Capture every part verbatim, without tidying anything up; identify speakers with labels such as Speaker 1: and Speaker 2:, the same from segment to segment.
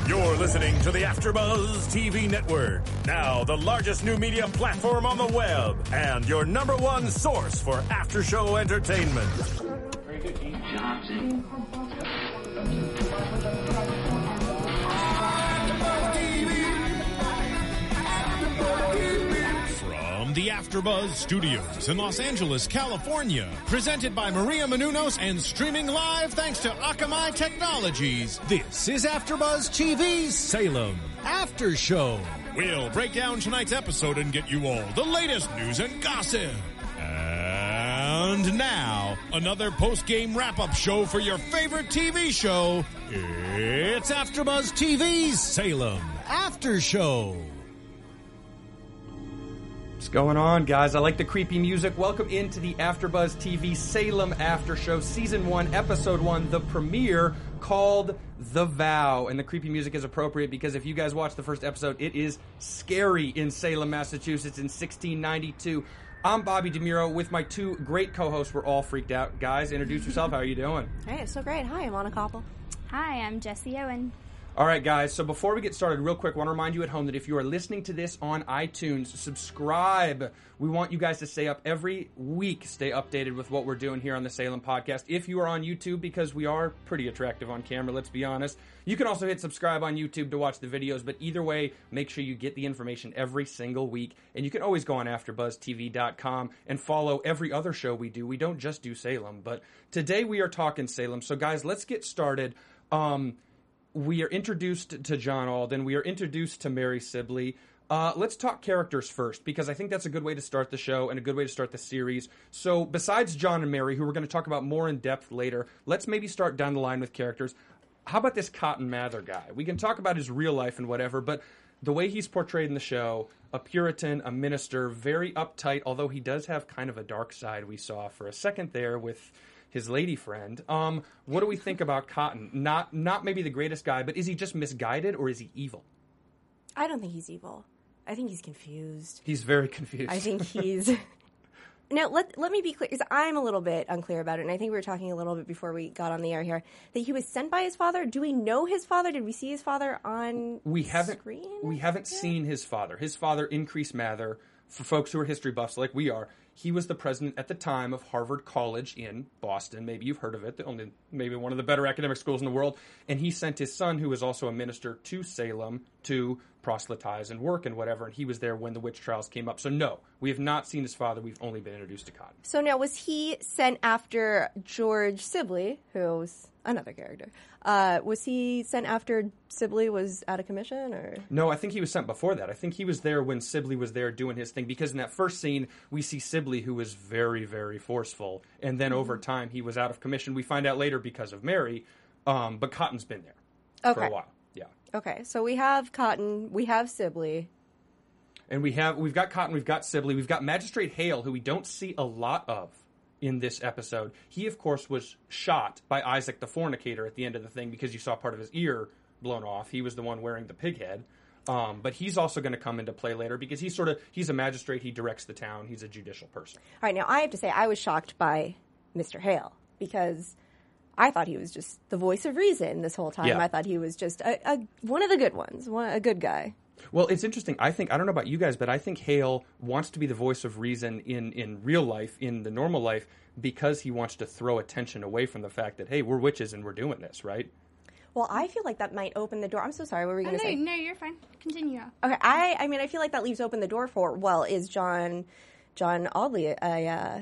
Speaker 1: You're listening to the AfterBuzz T V Network, now the largest new media platform on the web, and your number one source for after-show entertainment.
Speaker 2: Very good, Keith Johnson.
Speaker 1: From the AfterBuzz Studios in Los Angeles, California, presented by Maria Menounos and streaming live thanks to Akamai Technologies. This is AfterBuzz T V's Salem After Show. We'll break down tonight's episode and get you all the latest news and gossip. And now, another post-game wrap-up show for your favorite T V show. It's AfterBuzz T V's Salem After Show.
Speaker 3: What's going on, guys? I like the creepy music. Welcome into the AfterBuzz T V Salem After Show, Season one, Episode one, the premiere, called The Vow. And the creepy music is appropriate because if you guys watch the first episode, it is scary in Salem, Massachusetts in sixteen ninety-two. I'm Bobby DeMuro with my two great co-hosts. We're all freaked out. Guys, introduce yourself. How are you doing?
Speaker 4: Hey, it's so great. Hi, I'm Anna Koppel.
Speaker 5: Hi, I'm Jessie Owen.
Speaker 3: All right, guys, so before we get started, real quick, I want to remind you at home that if you are listening to this on iTunes, subscribe. We want you guys to stay up every week, stay updated with what we're doing here on the Salem Podcast. If you are on YouTube, because we are pretty attractive on camera, let's be honest, you can also hit subscribe on YouTube to watch the videos, but either way, make sure you get the information every single week, and you can always go on after buzz T V dot com and follow every other show we do. We don't just do Salem, but today we are talking Salem, so guys, let's get started. Um... We are introduced to John Alden. We are introduced to Mary Sibley. Uh, let's talk characters first, because I think that's a good way to start the show and a good way to start the series. So besides John and Mary, who we're going to talk about more in depth later, let's maybe start down the line with characters. How about this Cotton Mather guy? We can talk about his real life and whatever, but the way he's portrayed in the show, a Puritan, a minister, very uptight, although he does have kind of a dark side we saw for a second there with his lady friend. Um, what do we think about Cotton? Not not maybe the greatest guy, but is he just misguided or is he evil?
Speaker 4: I don't think he's evil. I think he's confused.
Speaker 3: He's very confused.
Speaker 4: I think he's... Now, let let me be clear, because I'm a little bit unclear about it, and I think we were talking a little bit before we got on the air here, that he was sent by his father. Do we know his father? Did we see his father on
Speaker 3: we haven't,
Speaker 4: screen?
Speaker 3: We haven't yeah. seen his father. His father, Increase Mather, for folks who are history buffs like we are, he was the president at the time of Harvard College in Boston. Maybe you've heard of it, the only, maybe one of the better academic schools in the world. And he sent his son, who was also a minister, to Salem to proselytize and work and whatever. And he was there when the witch trials came up. So no, we have not seen his father. We've only been introduced to Cotton.
Speaker 4: So now, was he sent after George Sibley, who's another character? Uh, was he sent after Sibley was out of commission, or?
Speaker 3: No, I think he was sent before that. I think he was there when Sibley was there doing his thing, because in that first scene, we see Sibley, who was very, very forceful, and then mm-hmm. over time, he was out of commission. We find out later because of Mary, um, but Cotton's been there
Speaker 4: okay.
Speaker 3: for a while. Yeah.
Speaker 4: Okay, so we have Cotton, we have Sibley.
Speaker 3: And we have, we've got Cotton, we've got Sibley, we've got Magistrate Hale, who we don't see a lot of in this episode. He, of course, was shot by Isaac the fornicator at the end of the thing because you saw part of his ear blown off. He was the one wearing the pig head. Um, but he's also going to come into play later because he's sort of, he's a magistrate, he directs the town, he's a judicial person.
Speaker 4: All right, now I have to say I was shocked by Mister Hale because I thought he was just the voice of reason this whole time.
Speaker 3: Yeah.
Speaker 4: I thought he was just a, a, one of the good ones, one, a good guy.
Speaker 3: Well, it's interesting. I think, I don't know about you guys, but I think Hale wants to be the voice of reason in, in real life, in the normal life, because he wants to throw attention away from the fact that, hey, we're witches and we're doing this, right?
Speaker 4: Well, I feel like that might open the door. I'm so sorry. What were you going to
Speaker 5: oh,
Speaker 4: say?
Speaker 5: No, you're fine. Continue.
Speaker 4: Okay, I, I mean, I feel like that leaves open the door for, well, is John John Audley a, a, uh,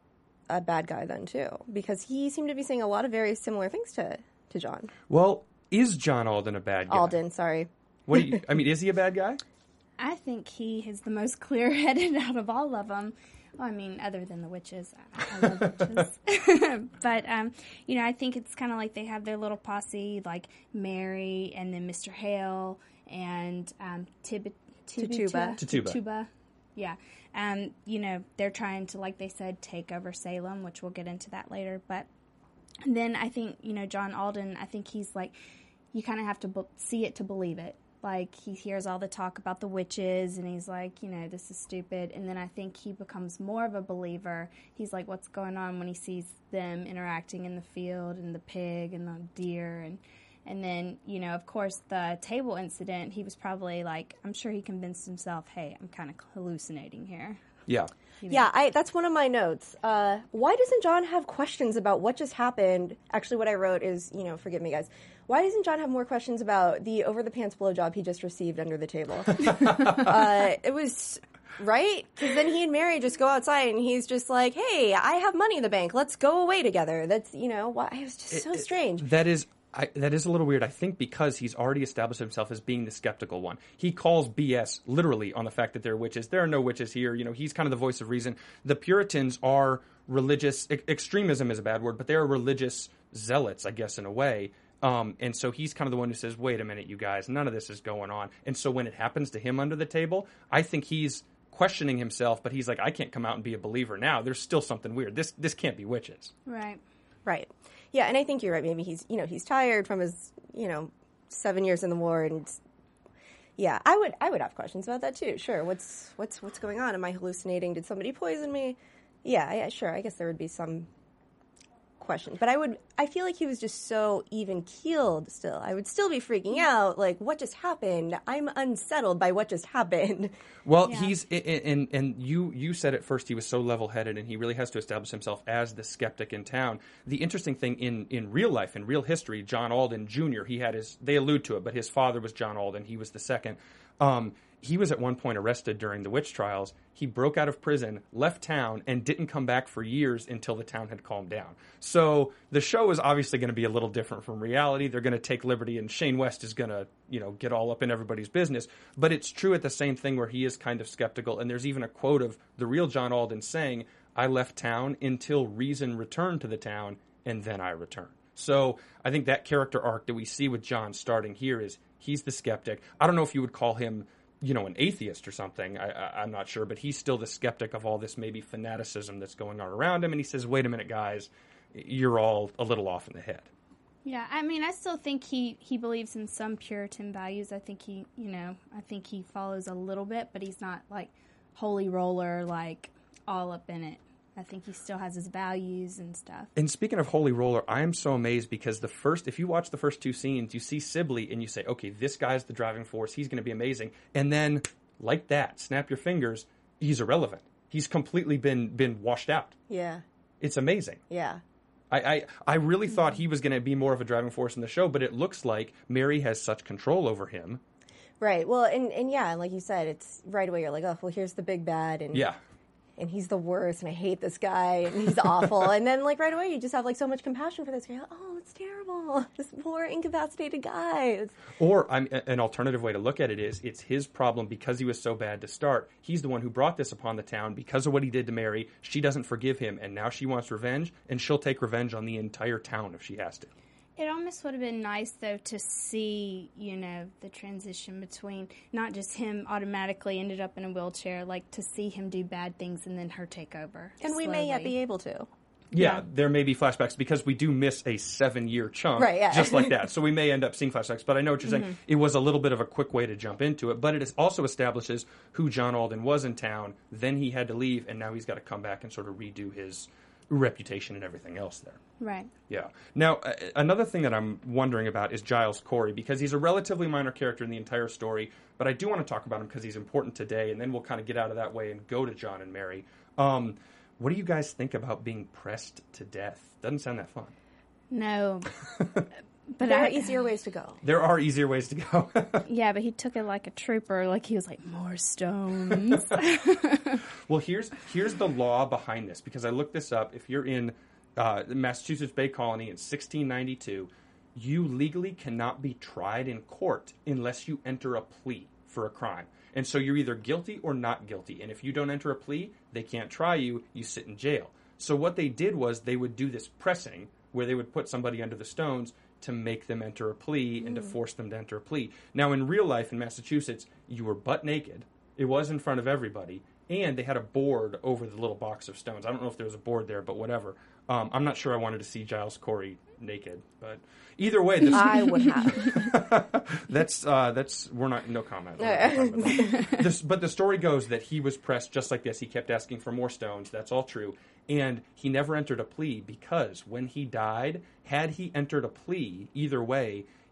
Speaker 4: a bad guy then, too? Because he seemed to be saying a lot of very similar things to, to John.
Speaker 3: Well, is John Alden a bad guy?
Speaker 4: Alden, sorry.
Speaker 3: What do you, I mean, is he a bad guy?
Speaker 5: I think he is the most clear-headed out of all of them. Well, I mean, other than the witches. I, I love witches. But, um, you know, I think it's kind of like they have their little posse, like Mary and then Mister Hale and um, Tib-
Speaker 4: Tituba.
Speaker 3: Tituba.
Speaker 5: Tituba. Yeah. Um, you know, they're trying to, like they said, take over Salem, which we'll get into that later. But then I think, you know, John Alden, I think he's like, you kind of have to be- see it to believe it. Like, he hears all the talk about the witches, and he's like, you know, this is stupid. And then I think he becomes more of a believer. He's like, what's going on when he sees them interacting in the field, and the pig, and the deer, and And then, you know, of course, the table incident, he was probably like, I'm sure he convinced himself, hey, I'm kind of hallucinating here.
Speaker 3: Yeah.
Speaker 5: You know?
Speaker 4: Yeah, I, that's one of my notes. Uh, why doesn't John have questions about what just happened? Actually, what I wrote is, you know, forgive me, guys. Why doesn't John have more questions about the over-the-pants blowjob he just received under the table? uh, it was... Right? Because then he and Mary just go outside and he's just like, hey, I have money in the bank. Let's go away together. That's, you know, why it was just so
Speaker 3: It- it-
Speaker 4: strange.
Speaker 3: That is... I, that is a little weird, I think, because he's already established himself as being the skeptical one. He calls B S literally on the fact that there are witches. There are no witches here. You know, he's kind of the voice of reason. The Puritans are religious. E- extremism is a bad word, but they are religious zealots, I guess, in a way. Um, and so he's kind of the one who says, wait a minute, you guys, none of this is going on. And so when it happens to him under the table, I think he's questioning himself, but he's like, I can't come out and be a believer now. There's still something weird. This this can't be witches.
Speaker 5: Right.
Speaker 4: Right. Yeah, and I think you're right. Maybe he's, you know, he's tired from his, you know, seven years in the war, and yeah, I would, I would have questions about that too. Sure, what's, what's, what's going on? Am I hallucinating? Did somebody poison me? Yeah, yeah, sure. I guess there would be some questions, but I would, I feel like he was just so even keeled. Still, I would still be freaking out. Like, what just happened? I'm unsettled by what just happened.
Speaker 3: Well,
Speaker 5: Yeah.
Speaker 3: he's and and you you said at first he was so level-headed, and he really has to establish himself as the skeptic in town. The interesting thing in in real life, in real history, John Alden Junior, he had his, they allude to it, but his father was John Alden. He was the second. Um, he was at one point arrested during the witch trials. He broke out of prison, left town, and didn't come back for years until the town had calmed down. So the show is obviously going to be a little different from reality. They're going to take liberty, and Shane West is going to, you know, get all up in everybody's business. But it's true at the same thing where he is kind of skeptical. And there's even a quote of the real John Alden saying, I left town until reason returned to the town, and then I returned. So I think that character arc that we see with John starting here is he's the skeptic. I don't know if you would call him, you know, an atheist or something. I, I, I'm not sure, but he's still the skeptic of all this maybe fanaticism that's going on around him. And he says, wait a minute, guys, you're all a little off in the head.
Speaker 5: Yeah, I mean, I still think he, he believes in some Puritan values. I think he, you know, I think he follows a little bit, but he's not like holy roller, like all up in it. I think he still has his values and stuff.
Speaker 3: And speaking of Holy Roller, I am so amazed because the first, if you watch the first two scenes, you see Sibley and you say, okay, this guy's the driving force. He's going to be amazing. And then, like that, snap your fingers, he's irrelevant. He's completely been been washed out.
Speaker 4: Yeah,
Speaker 3: It's amazing.
Speaker 4: yeah.
Speaker 3: I, I, I really thought he was going to be more of a driving force in the show, but it looks like Mary has such control over him.
Speaker 4: Right. Well, and, and yeah, like you said, it's right away you're like, oh, well, here's the big bad, and
Speaker 3: Yeah.
Speaker 4: and he's the worst, and I hate this guy, and he's awful. And then, like, right away, you just have, like, so much compassion for this guy. Oh, it's terrible. This poor incapacitated guy. It's,
Speaker 3: Or I'm, an alternative way to look at it is it's his problem because he was so bad to start. He's the one who brought this upon the town because of what he did to Mary. She doesn't forgive him, and now she wants revenge, and she'll take revenge on the entire town if she has to.
Speaker 5: It almost would have been nice, though, to see, you know, the transition between not just him automatically ended up in a wheelchair, like to see him do bad things and then her take over.
Speaker 4: and we may yet
Speaker 5: slowly.
Speaker 4: be able to.
Speaker 3: Yeah,
Speaker 5: Yeah.
Speaker 3: there may be flashbacks because we do miss a seven-year chunk,
Speaker 4: Right, yeah.
Speaker 3: just like that. So we may end up seeing flashbacks. But I know what you're
Speaker 5: Mm-hmm.
Speaker 3: saying. It was a little bit of a quick way to jump into it, but it is also establishes who John Alden was in town. Then he had to leave, and now he's got to come back and sort of redo his reputation and everything else there.
Speaker 5: Right.
Speaker 3: Yeah. Now, uh, another thing that I'm wondering about is Giles Corey, because he's a relatively minor character in the entire story, but I do want to talk about him because he's important today, and then we'll kind of get out of that way and go to John and Mary. Um, what do you guys think about being pressed to death? Doesn't sound that fun.
Speaker 5: No. But
Speaker 4: There
Speaker 5: I,
Speaker 4: are easier ways to go.
Speaker 3: There are easier ways to go.
Speaker 5: yeah, but he took it like a trooper. Like he was like, more stones.
Speaker 3: Well, here's here's the law behind this, because I looked this up. If you're in uh, the Massachusetts Bay Colony in sixteen ninety-two, you legally cannot be tried in court unless you enter a plea for a crime. And so you're either guilty or not guilty. And if you don't enter a plea, they can't try you. You sit in jail. So what they did was they would do this pressing, where they would put somebody under the stones to make them enter a plea and to force them to enter a plea. Now, in real life in Massachusetts, you were butt naked. It was in front of everybody. And they had a board over the little box of stones. I don't know if there was a board there, but whatever. Um, I'm not sure I wanted to see Giles Corey naked. But either way, this,
Speaker 4: I would have.
Speaker 3: that's, uh, that's, we're not, no comment. We're not talking about that. This, but the story goes that he was pressed just like this. He kept asking for more stones. That's all true. And he never entered a plea because when he died, had he entered a plea, either way,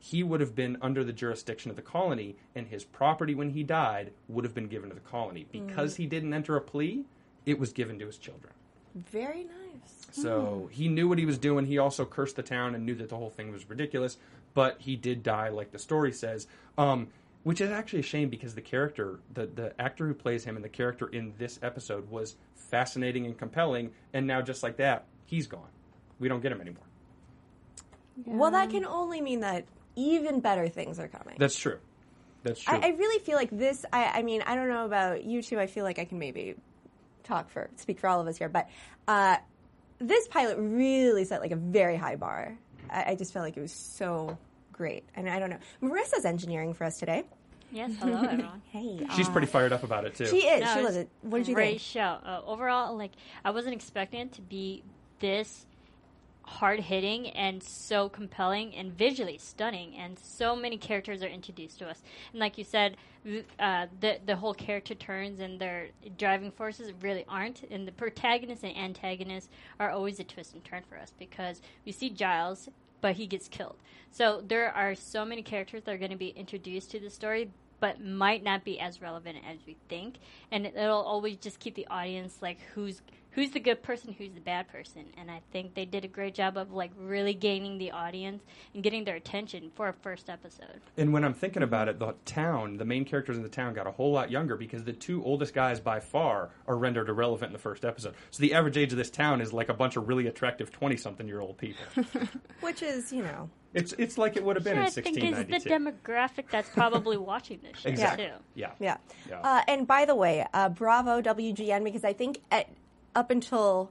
Speaker 3: he would have been under the jurisdiction of the colony, and his property when he died would have been given to the colony. Because mm. he didn't enter a plea, it was given to his children.
Speaker 4: Very nice.
Speaker 3: So mm. he knew what he was doing. He also cursed the town and knew that the whole thing was ridiculous, but he did die, like the story says, um, which is actually a shame because the character, the, the actor who plays him and the character in this episode was fascinating and compelling, and now just like that, he's gone. We don't get him anymore.
Speaker 4: Yeah. Well, that can only mean that even better things are coming.
Speaker 3: That's true. That's true.
Speaker 4: I, I really feel like this, I, I mean, I don't know about you two. I feel like I can maybe talk for, speak for all of us here. But uh, this pilot really set like a very high bar. I, I just felt like it was so great. And I don't know. Marissa's engineering for us today.
Speaker 6: Yes, hello everyone.
Speaker 4: Hey.
Speaker 3: She's uh, pretty fired up about it too.
Speaker 4: She is.
Speaker 6: No,
Speaker 4: she loves it. What did you
Speaker 6: think?
Speaker 4: Great
Speaker 6: show. Uh, overall, like, I wasn't expecting it to be this hard-hitting and so compelling and visually stunning, and so many characters are introduced to us. And like you said, uh, the the whole character turns and their driving forces really aren't. And the protagonists and antagonists are always a twist and turn for us, because we see Giles, but he gets killed. So there are so many characters that are going to be introduced to the story, but might not be as relevant as we think. And it'll always just keep the audience like, who's who's the good person, who's the bad person. And I think they did a great job of like really gaining the audience and getting their attention for a first episode.
Speaker 3: And when I'm thinking about it, the town, the main characters in the town got a whole lot younger, because the two oldest guys by far are rendered irrelevant in the first episode. So the average age of this town is like a bunch of really attractive twenty-something-year-old people.
Speaker 4: Which is, you know...
Speaker 3: It's it's like it would have been
Speaker 6: sure,
Speaker 3: in sixteen ninety-two.
Speaker 6: I think it's the demographic that's probably watching this show,
Speaker 3: exactly.
Speaker 6: too.
Speaker 3: Yeah.
Speaker 4: Yeah.
Speaker 3: yeah.
Speaker 4: Uh, and by the way, uh, bravo W G N, because I think at, up until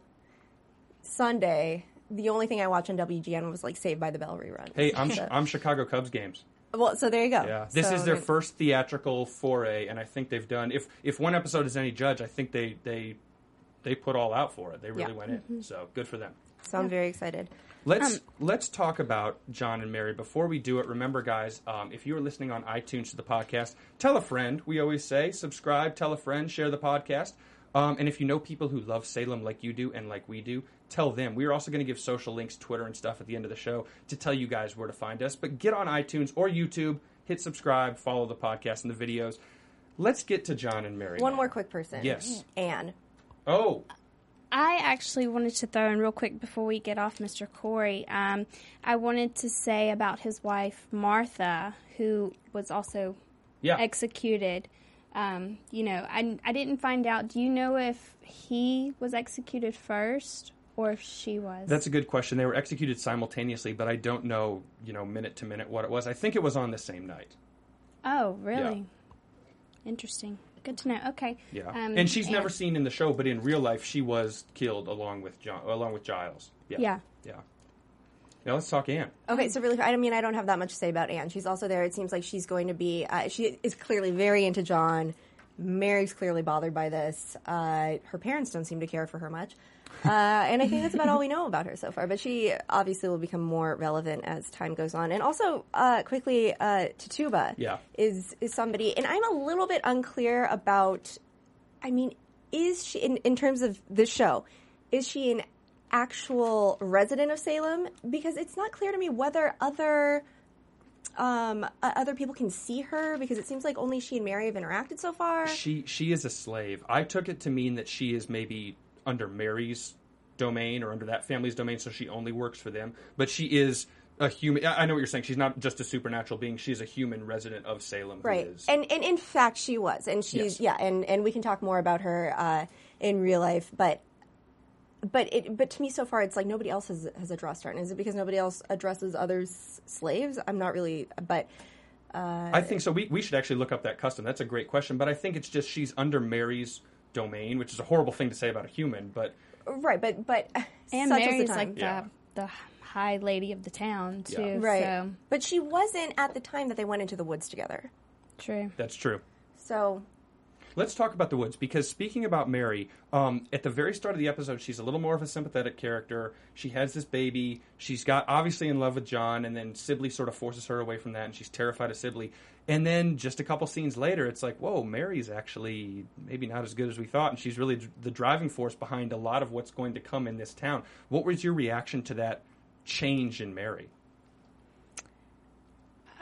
Speaker 4: Sunday, the only thing I watched on W G N was like Saved by the Bell rerun.
Speaker 3: Hey, I'm
Speaker 4: so.
Speaker 3: I'm Chicago Cubs games.
Speaker 4: Well, so there you go.
Speaker 3: Yeah, this
Speaker 4: so,
Speaker 3: is their first theatrical foray, and I think they've done. If if one episode is any judge, I think they they they put all out for it. They really
Speaker 4: yeah.
Speaker 3: went
Speaker 4: mm-hmm.
Speaker 3: in. So good for them.
Speaker 4: So I'm very excited.
Speaker 3: Let's
Speaker 4: um,
Speaker 3: let's talk about John and Mary. Before we do it, remember, guys, um, if you are listening on iTunes to the podcast, tell a friend. We always say subscribe, tell a friend, share the podcast. Um, and if you know people who love Salem like you do and like we do, tell them. We are also going to give social links, Twitter and stuff at the end of the show to tell you guys where to find us. But get on iTunes or YouTube, hit subscribe, follow the podcast and the videos. Let's get to John and Mary.
Speaker 4: One
Speaker 3: now.
Speaker 4: more quick person.
Speaker 3: Yes.
Speaker 4: Anne.
Speaker 3: Oh.
Speaker 5: I actually wanted to throw in real quick before we get off Mister Corey. Um, I wanted to say about his wife, Martha, who was also
Speaker 3: yeah.
Speaker 5: executed. Um, you know, I, I didn't find out. Do you know if he was executed first or if she was?
Speaker 3: That's a good question. They were executed simultaneously, but I don't know, you know, minute to minute what it was. I think it was on the same night.
Speaker 5: Oh, really?
Speaker 3: Yeah.
Speaker 5: Interesting. Good to know. Okay.
Speaker 3: Yeah.
Speaker 5: Um,
Speaker 3: and she's
Speaker 5: and
Speaker 3: never seen in the show, but in real life, she was killed along with John, along with Giles. Yeah.
Speaker 5: Yeah.
Speaker 3: Yeah. Now let's talk Anne.
Speaker 4: Okay, so really, I mean, I don't have that much to say about Anne. She's also there. It seems like she's going to be. Uh, she is clearly very into John. Mary's clearly bothered by this. Uh, her parents don't seem to care for her much. Uh, and I think that's about all we know about her so far. But she obviously will become more relevant as time goes on. And also, uh, quickly, uh, Tituba
Speaker 3: yeah.
Speaker 4: is is somebody. And I'm a little bit unclear about, I mean, is she, in, in terms of this show, is she an actual resident of Salem? Because it's not clear to me whether other... Um, uh, other people can see her, because it seems like only she and Mary have interacted so far.
Speaker 3: She she is a slave. I took it to mean that she is maybe under Mary's domain or under that family's domain, so she only works for them. But she is a human. I know what you're saying. She's not just a supernatural being. She's a human resident of Salem.
Speaker 4: Right.
Speaker 3: Who is.
Speaker 4: And and in fact, she was. And she's,
Speaker 3: yes.
Speaker 4: yeah, and, and we can talk more about her uh, in real life. But but it but to me so far, it's like nobody else has, has addressed her. And is it because nobody else addresses other s- slaves? I'm not really, but... Uh,
Speaker 3: I think so. We we should actually look up that custom. That's a great question. But I think it's just she's under Mary's domain, which is a horrible thing to say about a human. But
Speaker 4: right, but but
Speaker 5: and
Speaker 4: such
Speaker 5: Mary's
Speaker 4: is the time.
Speaker 5: like
Speaker 3: yeah.
Speaker 5: the the high lady of the town too.
Speaker 3: Yeah.
Speaker 4: Right,
Speaker 5: So.
Speaker 4: but she wasn't at the time that they went into the woods together.
Speaker 5: True.
Speaker 3: that's true.
Speaker 4: So
Speaker 3: Let's talk about the woods, because speaking about Mary, um, at the very start of the episode, she's a little more of a sympathetic character. She has this baby. She's got obviously in love with John, and then Sibley sort of forces her away from that, and she's terrified of Sibley. And then just a couple scenes later, it's like, whoa, Mary's actually maybe not as good as we thought, and she's really the driving force behind a lot of what's going to come in this town. What was your reaction to that change in Mary?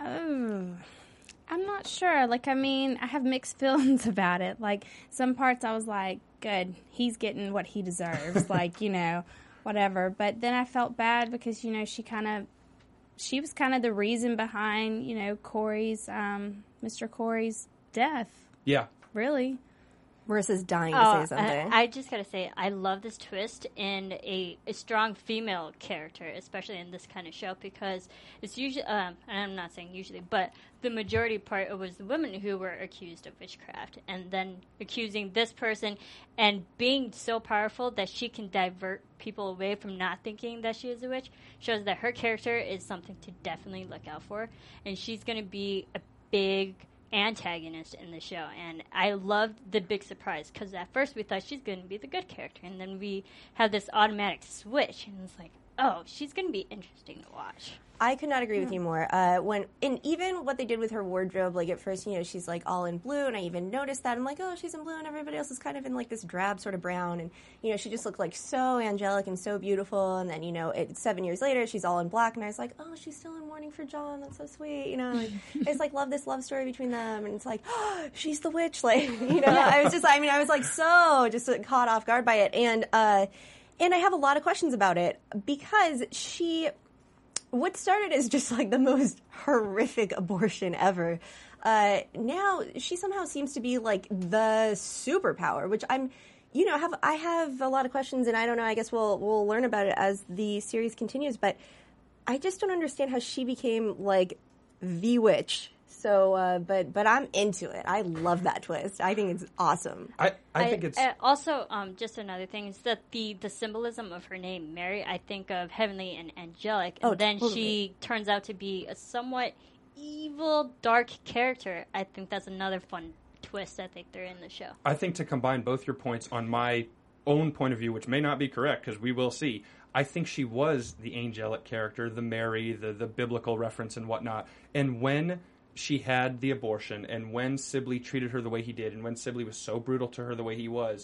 Speaker 5: Oh, I'm not sure. Like, I mean, I have mixed feelings about it. Like, some parts I was like, good, he's getting what he deserves. Like, you know, whatever. But then I felt bad because, you know, she kind of, she was kind of the reason behind, you know, Corey's, um, Mister Corey's death.
Speaker 3: Yeah.
Speaker 5: Really.
Speaker 4: Marissa's dying to
Speaker 6: Oh,
Speaker 4: say something.
Speaker 6: I, I just gotta say, I love this twist in a, a strong female character, especially in this kind of show, because it's usually, um, and I'm not saying usually, but the majority part, it was the women who were accused of witchcraft, and then accusing this person and being so powerful that she can divert people away from not thinking that she is a witch, shows that her character is something to definitely look out for, and she's gonna be a big antagonist in the show, and I loved the big surprise because at first we thought she's going to be the good character, and then we have this automatic switch, and it's like, oh, she's going to be interesting to watch.
Speaker 4: I could not agree with you more. Uh, when and even what they did with her wardrobe, like at first, you know, she's like all in blue, and I even noticed that. I'm like, oh, she's in blue, and everybody else is kind of in like this drab sort of brown, and you know, she just looked like so angelic and so beautiful. And then you know, it, seven years later, she's all in black, and I was like, oh, she's still in mourning for John. That's so sweet, you know. Like, I just like love this love story between them, and it's like, oh, she's the witch, like you know. I was just, I mean, I was like so just uh, caught off guard by it, and uh, and I have a lot of questions about it because she. What started as just like the most horrific abortion ever, uh, now she somehow seems to be like the superpower, which I'm, you know, have I have a lot of questions, and I don't know. I guess we'll we'll learn about it as the series continues. But I just don't understand how she became like the witch. So, uh, but but I'm into it. I love that twist. I think it's awesome.
Speaker 3: I, I think it's...
Speaker 6: Uh, also, um, just another thing is that the, the symbolism of her name, Mary, I think of heavenly and angelic, and
Speaker 4: Oh,
Speaker 6: then
Speaker 4: totally.
Speaker 6: she turns out to be a somewhat evil, dark character. I think that's another fun twist I think they're in the show.
Speaker 3: I think to combine both your points on my own point of view, which may not be correct because we will see, I think she was the angelic character, the Mary, the, the biblical reference and whatnot. And when she had the abortion, and when Sibley treated her the way he did, and when Sibley was so brutal to her the way he was,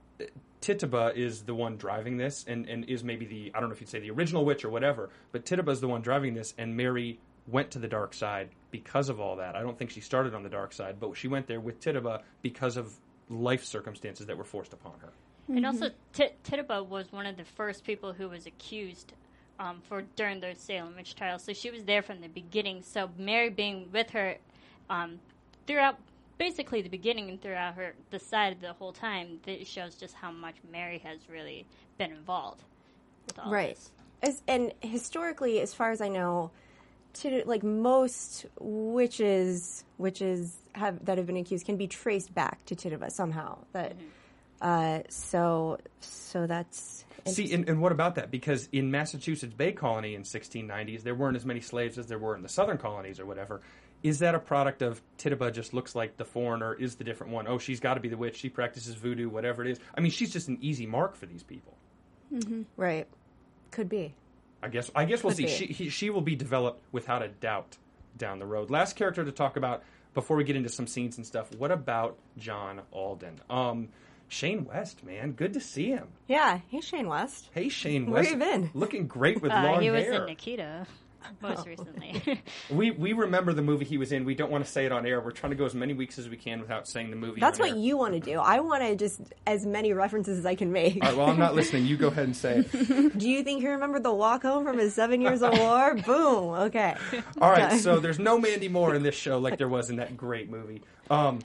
Speaker 3: Tituba is the one driving this, and, and is maybe the, I don't know if you'd say the original witch or whatever, but Tituba is the one driving this, and Mary went to the dark side because of all that. I don't think she started on the dark side, but she went there with Tituba because of life circumstances that were forced upon her.
Speaker 6: Mm-hmm. And also, T- Tituba was one of the first people who was accused Um, for during the Salem witch trial, so she was there from the beginning. So Mary being with her um, throughout, basically the beginning and throughout her the side the whole time, it shows just how much Mary has really been involved with all
Speaker 4: Right.
Speaker 6: this.
Speaker 4: As, and historically, as far as I know, to like most witches, witches have that have been accused can be traced back to Tituba somehow. That
Speaker 6: Mm-hmm.
Speaker 4: uh, so so that's
Speaker 3: See, and, and what about that? Because in Massachusetts Bay Colony in sixteen nineties, there weren't as many slaves as there were in the southern colonies or whatever. Is that a product of Tituba just looks like the foreigner, is the different one? Oh, she's got to be the witch. She practices voodoo, whatever it is. I mean, she's just an easy mark for these people.
Speaker 5: Mm-hmm.
Speaker 4: right. Could be.
Speaker 3: I guess I guess we'll
Speaker 4: Could
Speaker 3: see.
Speaker 4: be.
Speaker 3: She he, she will be developed without a doubt down the road. Last character to talk about before we get into some scenes and stuff. What about John Alden? Um, Shane West, man, good to see him.
Speaker 4: Yeah. Hey, Shane West.
Speaker 3: Hey, Shane
Speaker 4: Where
Speaker 3: West,
Speaker 4: you been?
Speaker 3: looking great with
Speaker 6: Uh,
Speaker 3: long
Speaker 6: he was
Speaker 3: hair.
Speaker 6: in Nikita most recently.
Speaker 3: We we remember the movie he was in. We don't want to say it on air. We're trying to go as many weeks as we can without saying the movie.
Speaker 4: That's
Speaker 3: on
Speaker 4: what
Speaker 3: air.
Speaker 4: you want to do. I want to just as many references as I can make.
Speaker 3: All right, well, I'm not listening. You go ahead and say it.
Speaker 4: Do you think he remembered the walk home from his seven years of war? Boom. Okay.
Speaker 3: All right, so there's no Mandy Moore in this show like there was in that great movie. Um,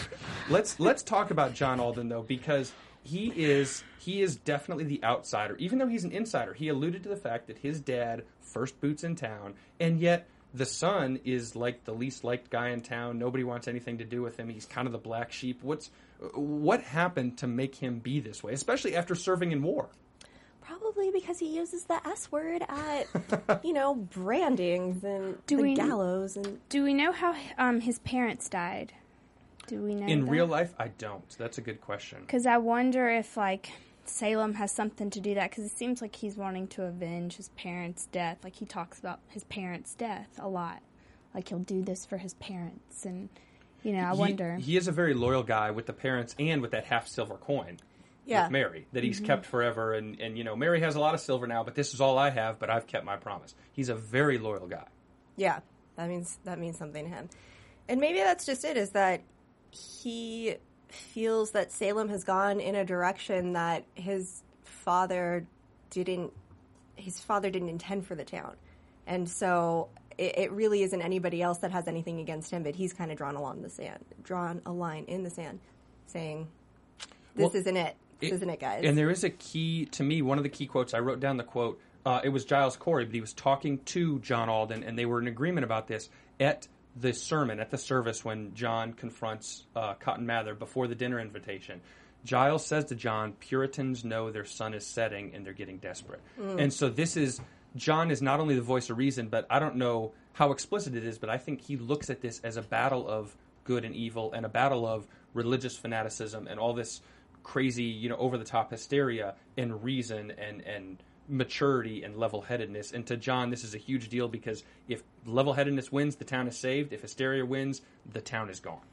Speaker 3: let's let's talk about John Alden though, because he is he is definitely the outsider. Even though he's an insider, he alluded to the fact that his dad first boots in town, and yet the son is like the least liked guy in town. Nobody wants anything to do with him. He's kind of the black sheep. What's what happened to make him be this way, especially after serving in war?
Speaker 4: Probably because he uses the S word at, you know, brandings and
Speaker 5: Do
Speaker 4: the
Speaker 5: we-
Speaker 4: gallows and.
Speaker 5: Do we know how um, his parents died? Do we know
Speaker 3: In
Speaker 5: that?
Speaker 3: real life, I don't. That's a good question.
Speaker 5: Because I wonder if, like, Salem has something to do that, because it seems like he's wanting to avenge his parents' death. Like, he talks about his parents' death a lot. Like, he'll do this for his parents, and, you know, I
Speaker 3: He-
Speaker 5: wonder.
Speaker 3: He is a very loyal guy with the parents and with that half silver coin.
Speaker 4: Yeah.
Speaker 3: With Mary that he's
Speaker 5: Mm-hmm.
Speaker 3: kept forever, and, and you know Mary has a lot of silver now, but this is all I have. But I've kept my promise. He's a very loyal guy.
Speaker 4: Yeah. that means that means something to him. And maybe that's just it, is that he feels that Salem has gone in a direction that his father didn't his father didn't intend for the town. And so it, it really isn't anybody else that has anything against him, but he's kind of drawn along the sand, drawn a line in the sand, saying, this
Speaker 3: Well,
Speaker 4: isn't it. This
Speaker 3: it-
Speaker 4: isn't it, guys.
Speaker 3: And there is a key, to me, one of the key quotes, I wrote down the quote, uh, it was Giles Corey, but he was talking to John Alden, and they were in agreement about this at the sermon, at the service when John confronts uh, Cotton Mather before the dinner invitation. Giles says to John, Puritans know their sun is setting and they're getting desperate.
Speaker 4: Mm.
Speaker 3: And so this is, John is not only the voice of reason, but I don't know how explicit it is, but I think he looks at this as a battle of good and evil and a battle of religious fanaticism and all this crazy, you know, over-the-top hysteria and reason and, and maturity and level-headedness. And to John, this is a huge deal because if level-headedness wins, the town is saved. If hysteria wins, the town is gone.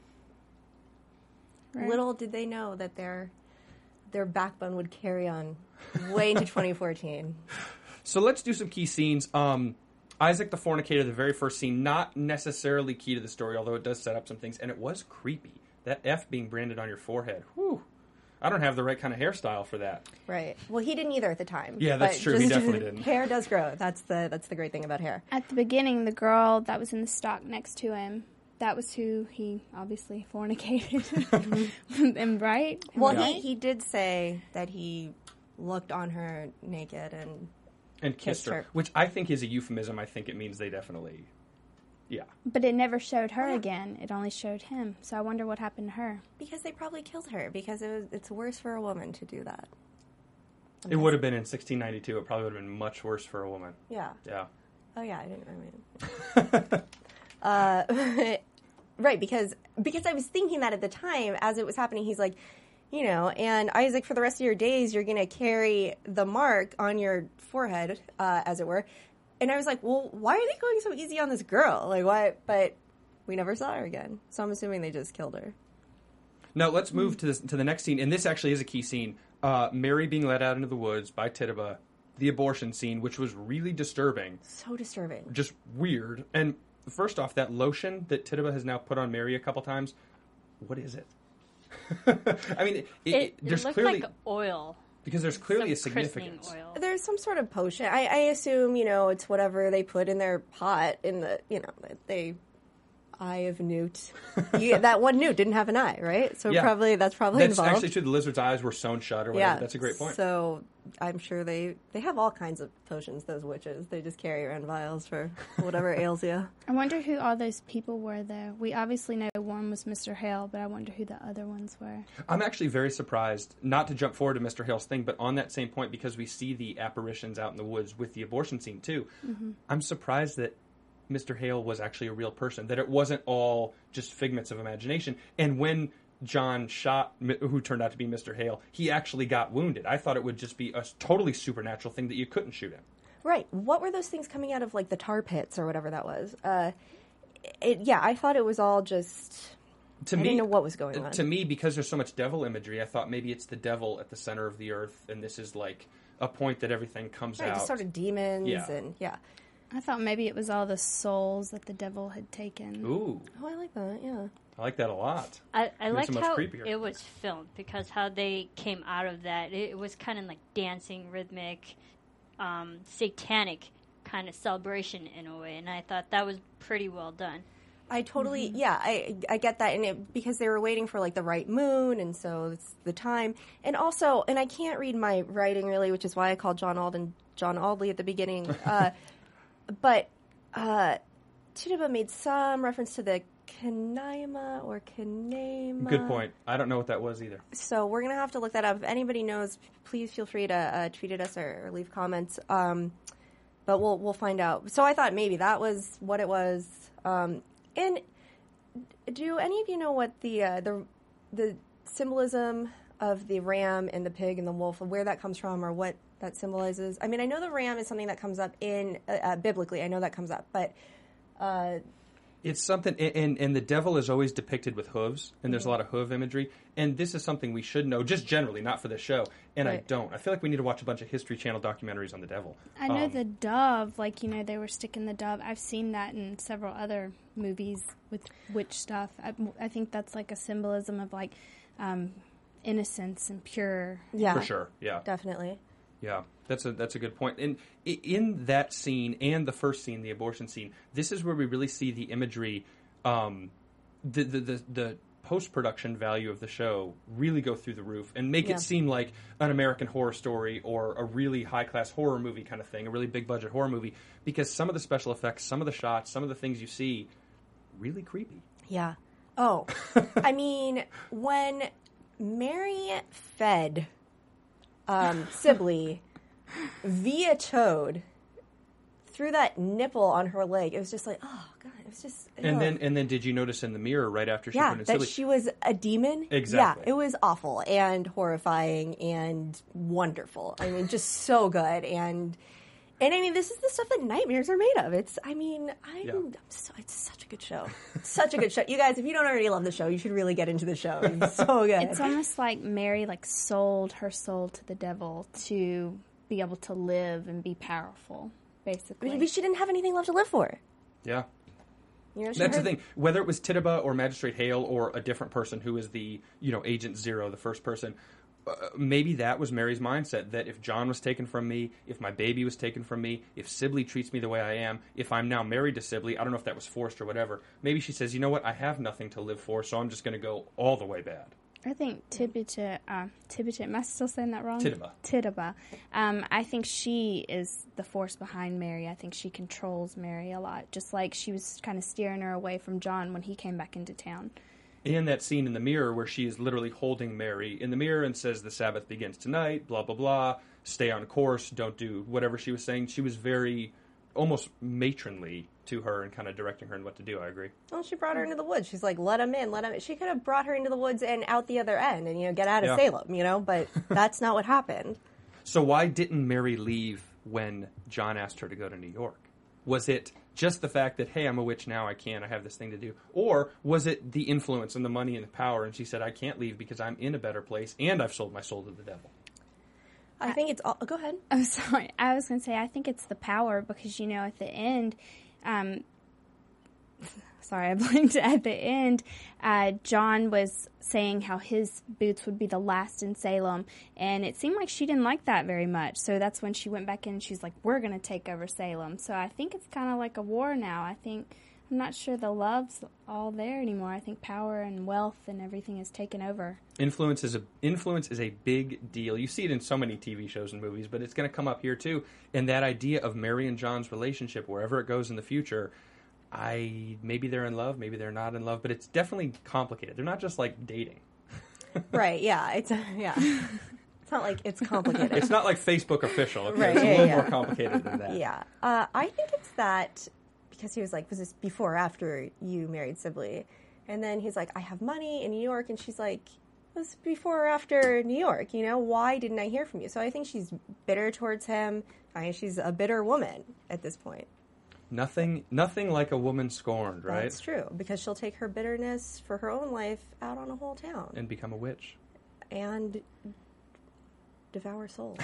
Speaker 5: Right.
Speaker 4: Little did they know that their their backbone would carry on way into twenty fourteen.
Speaker 3: So let's do some key scenes. Um, Isaac the Fornicator, the very first scene, not necessarily key to the story, although it does set up some things, and it was creepy. That F being branded on your forehead. Whew. I don't have the right kind of hairstyle for that.
Speaker 4: Right. Well, he didn't either at the time.
Speaker 3: Yeah, that's
Speaker 4: but
Speaker 3: true. He
Speaker 4: just-
Speaker 3: definitely didn't.
Speaker 4: Hair does grow. That's the that's the great thing about hair.
Speaker 5: At the beginning, the girl that was in the stock next to him, that was who he obviously fornicated. And right? Am
Speaker 4: Well,
Speaker 5: I
Speaker 4: he,
Speaker 5: right?
Speaker 4: he did say that he looked on her naked and
Speaker 3: And kissed
Speaker 4: Kissed
Speaker 3: her,
Speaker 4: her.
Speaker 3: which I think is a euphemism. I think it means they definitely, yeah.
Speaker 5: But it never showed her again. It only showed him. So I wonder what happened to her.
Speaker 4: because they probably killed her because it was, it's worse for a woman to do that.
Speaker 3: It would have been in sixteen ninety-two. It probably would have been much worse for a woman.
Speaker 4: Yeah.
Speaker 3: Yeah.
Speaker 4: Oh yeah, I didn't. I mean, uh, right, because because I was thinking that at the time as it was happening, he's like, you know, and Isaac, for the rest of your days, you're going to carry the mark on your forehead, uh, as it were. And I was like, well, why are they going so easy on this girl? Like, why? But we never saw her again, so I'm assuming they just killed her.
Speaker 3: Now let's move to this, to the next scene, and this actually is a key scene. Uh, Mary being led out into the woods by Tituba, the abortion scene, which was really disturbing,
Speaker 4: So disturbing.
Speaker 3: just weird. And first off, that lotion that Tituba has now put on Mary a couple times, what is it? I mean, it, it,
Speaker 6: It, it
Speaker 3: there's
Speaker 6: looked
Speaker 3: clearly
Speaker 6: like oil.
Speaker 3: because there's clearly a
Speaker 6: Some christening
Speaker 3: significance.
Speaker 6: oil.
Speaker 4: There's some sort of potion. I, I assume, you know, it's whatever they put in their pot in the, you know, they eye of newt. You, that one newt didn't have an eye, right? So
Speaker 3: Yeah.
Speaker 4: probably that's probably
Speaker 3: That's
Speaker 4: involved.
Speaker 3: actually true. The lizard's eyes were sewn shut or whatever.
Speaker 4: Yeah,
Speaker 3: That's a great point.
Speaker 4: So I'm sure they they have all kinds of potions. Those witches, they just carry around vials for whatever ails you.
Speaker 5: I wonder who all those people were, though. We obviously know one was Mister Hale, but I wonder who the other ones were.
Speaker 3: I'm actually very surprised, not to jump forward to Mister Hale's thing, but on that same point, because we see the apparitions out in the woods with the abortion scene too,
Speaker 4: Mm-hmm.
Speaker 3: I'm surprised that Mister Hale was actually a real person, that it wasn't all just figments of imagination. And when John shot, who turned out to be Mister Hale, he actually got wounded. I thought it would just be a totally supernatural thing that you couldn't shoot him.
Speaker 4: Right. What were those things coming out of, like, the tar pits or whatever that was? Uh, it, yeah, I thought it was all just...
Speaker 3: To
Speaker 4: I
Speaker 3: me,
Speaker 4: didn't know what was going on.
Speaker 3: To me, because there's so much devil imagery, I thought maybe it's the devil at the center of the earth, and this is like a point that everything comes
Speaker 4: Right,
Speaker 3: out.
Speaker 4: just sort of demons
Speaker 3: Yeah.
Speaker 4: and, yeah.
Speaker 5: I thought maybe it was all the souls that the devil had taken.
Speaker 3: Ooh,
Speaker 4: Oh, I like that, yeah.
Speaker 3: I like that a lot.
Speaker 6: I, I
Speaker 3: Makes
Speaker 6: like
Speaker 3: it much
Speaker 6: how
Speaker 3: creepier.
Speaker 6: it was filmed because how they came out of that. It, it was kind of like dancing, rhythmic, um, satanic kind of celebration in a way, and I thought that was pretty well done.
Speaker 4: I totally,
Speaker 3: Mm-hmm.
Speaker 4: yeah, I I get that, and it because they were waiting for like the right moon, and so it's the time, and also, and I can't read my writing really, which is why I called John Alden John Aldley at the beginning, uh, but uh, Tituba made some reference to the Kanaima or Kanaima.
Speaker 3: Good point. I don't know what that was either.
Speaker 4: So we're gonna have to look that up. If anybody knows, please feel free to uh, tweet at us or, or leave comments. Um, but we'll we'll find out. So I thought maybe that was what it was. Um, and do any of you know what the uh, the the symbolism of the ram and the pig and the wolf, where that comes from, or what that symbolizes? I mean, I know the ram is something that comes up in uh, uh, biblically. I know that comes up, but uh,
Speaker 3: It's something, and, and the devil is always depicted with hooves, and there's
Speaker 4: Mm-hmm.
Speaker 3: a lot of hoof imagery, and this is something we should know, just generally, not for the show, and I
Speaker 4: Right.
Speaker 3: don't. I feel like we need to watch a bunch of History Channel documentaries on the devil.
Speaker 5: I know
Speaker 3: Um,
Speaker 5: the dove, like, you know, they were sticking the dove. I've seen that in several other movies with witch stuff. I, I think that's like a symbolism of, like, um, innocence and pure.
Speaker 4: Yeah,
Speaker 3: For sure, yeah.
Speaker 4: definitely.
Speaker 3: Yeah, that's a that's a good point. And i- in that scene and the first scene, the abortion scene, this is where we really see the imagery, um, the the the, the post production value of the show really go through the roof and make
Speaker 4: Yeah.
Speaker 3: it seem like an American Horror Story or a really high class horror movie kind of thing, a really big budget horror movie. Because some of the special effects, some of the shots, some of the things you see, really creepy.
Speaker 4: Yeah. Oh, I mean, when Mary fed um, Sibley via Toad through that nipple on her leg, it was just like, oh god, it was just.
Speaker 3: And
Speaker 4: ugh.
Speaker 3: then and then did you notice in the mirror right after she
Speaker 4: yeah,
Speaker 3: put in
Speaker 4: that
Speaker 3: Silly?
Speaker 4: she was a demon.
Speaker 3: Exactly.
Speaker 4: Yeah, it was awful and horrifying and wonderful. I mean, just so good and. And I mean, this is the stuff that nightmares are made of. It's, I mean, I'm,
Speaker 3: Yeah.
Speaker 4: I'm so, it's such a good show. It's such a good show. You guys, if you don't already love the show, you should really get into the show. It's so good.
Speaker 5: It's almost like Mary, like, sold her soul to the devil to be able to live and be powerful, basically.
Speaker 4: Maybe she didn't have anything left to live for.
Speaker 3: Yeah.
Speaker 4: You know, she
Speaker 3: That's the
Speaker 4: heard-
Speaker 3: thing. Whether it was Tituba or Magistrate Hale or a different person who is the, you know, Agent Zero, the first person, uh, maybe that was Mary's mindset, that if John was taken from me, if my baby was taken from me, if Sibley treats me the way I am, if I'm now married to Sibley, I don't know if that was forced or whatever, maybe she says, you know what, I have nothing to live for, so I'm just going to go all the way bad.
Speaker 5: I think Tituba, uh, Tituba, am I still saying that wrong?
Speaker 3: Tituba.
Speaker 5: Tituba. Um, I think she is the force behind Mary. I think she controls Mary a lot, just like she was kind of steering her away from John when he came back into town.
Speaker 3: In that scene in the mirror where she is literally holding Mary in the mirror and says the Sabbath begins tonight, blah, blah, blah, stay on course, don't do whatever she was saying. She was very, almost matronly to her and kind of directing her in what to do. I agree.
Speaker 4: Well, she brought her into the woods. She's like, let him in, let him in. She could have brought her into the woods and out the other end and, you know, get out of
Speaker 3: Yeah.
Speaker 4: Salem, you know, but that's not what happened.
Speaker 3: So why didn't Mary leave when John asked her to go to New York? Was it just the fact that, hey, I'm a witch now, I can't, I have this thing to do? Or was it the influence and the money and the power, and she said, I can't leave because I'm in a better place and I've sold my soul to the devil?
Speaker 4: I think it's all. Go ahead.
Speaker 5: I'm sorry. I was going to say, I think it's the power because, you know, at the end, um, sorry, I blinked. At the end, uh, John was saying how his boots would be the last in Salem, and it seemed like she didn't like that very much. So that's when she went back in and she's like, we're going to take over Salem. So I think it's kind of like a war now. I think, I'm not sure the love's all there anymore. I think power and wealth and everything is taken over.
Speaker 3: Influence is a influence is a big deal. You see it in so many T V shows and movies, but it's going to come up here too. And that idea of Mary and John's relationship, wherever it goes in the future, I maybe they're in love, maybe they're not in love, but it's definitely complicated. They're not just like dating.
Speaker 4: Right, yeah. It's, yeah. It's not like it's complicated.
Speaker 3: It's not like Facebook official. Okay?
Speaker 4: Right,
Speaker 3: It's a
Speaker 4: yeah,
Speaker 3: little
Speaker 4: yeah.
Speaker 3: more complicated than that.
Speaker 4: Yeah. Uh, I think it's that because he was like, was this before or after you married Sibley? And then he's like, I have money in New York. And she's like, was this before or after New York? You know, why didn't I hear from you? So I think she's bitter towards him. I mean, she's a bitter woman at this point.
Speaker 3: Nothing, nothing like a woman scorned, right?
Speaker 4: That's true because she'll take her bitterness for her own life out on a whole town
Speaker 3: And become a witch.
Speaker 4: and devour souls.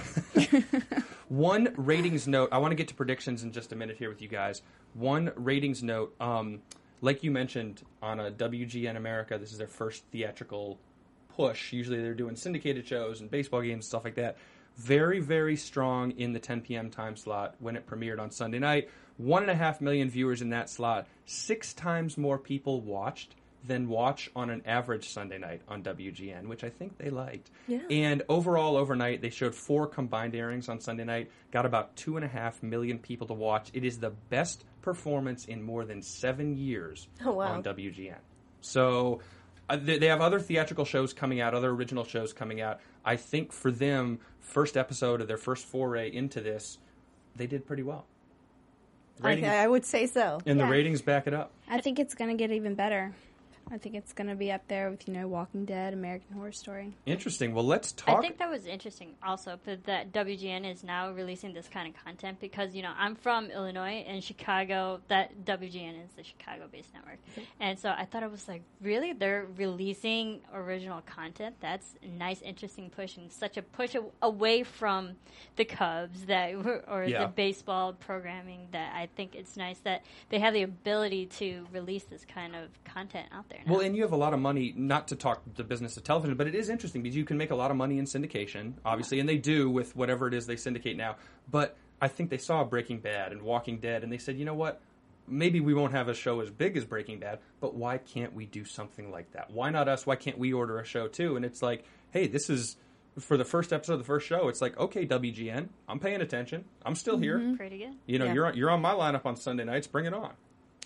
Speaker 3: One ratings note. I want to get to predictions in just a minute here with you guys. One ratings note. Um, like you mentioned on a W G N America, this is their first theatrical push. Usually they're doing syndicated shows and baseball games and stuff like that. Very, very strong in the ten p.m. time slot when it premiered on Sunday night. One and a half million viewers in that slot. Six times more people watched than watch on an average Sunday night on W G N, which I think they liked.
Speaker 4: Yeah.
Speaker 3: And overall, overnight, they showed four combined airings on Sunday night, got about two and a half million people to watch. It is the best performance in more than seven years
Speaker 4: Oh, wow.
Speaker 3: on W G N. So uh, they, they have other theatrical shows coming out, other original shows coming out. I think for them, first episode of their first foray into this, they did pretty well.
Speaker 4: I,
Speaker 3: Ratings,
Speaker 4: I would say so.
Speaker 3: and
Speaker 5: Yeah.
Speaker 3: the ratings back it up.
Speaker 5: I think it's going to get even better. I think it's going to be up there with, you know, Walking Dead, American Horror Story.
Speaker 3: Interesting. Well, let's talk.
Speaker 6: I think that was interesting also but that W G N is now releasing this kind of content because, you know, I'm from Illinois and Chicago, that W G N is the Chicago-based network. Mm-hmm. And so I thought it was like, really? They're releasing original content? That's a nice, interesting push and such a push a- away from the Cubs that were, or
Speaker 3: Yeah.
Speaker 6: the baseball programming that I think it's nice that they have the ability to release this kind of content out there now.
Speaker 3: Well, and you have a lot of money, not to talk the business of television, but it is interesting because you can make a lot of money in syndication, obviously, and they do with whatever it is they syndicate now. But I think they saw Breaking Bad and Walking Dead, and they said, you know what? Maybe we won't have a show as big as Breaking Bad, but why can't we do something like that? Why not us? Why can't we order a show too? And it's like, hey, this is, for the first episode of the first show, it's like, okay, W G N, I'm paying attention. I'm still
Speaker 5: Mm-hmm.
Speaker 3: here.
Speaker 6: Pretty good.
Speaker 3: You know,
Speaker 4: Yeah.
Speaker 3: you're on, you're on my lineup on Sunday nights. Bring it on.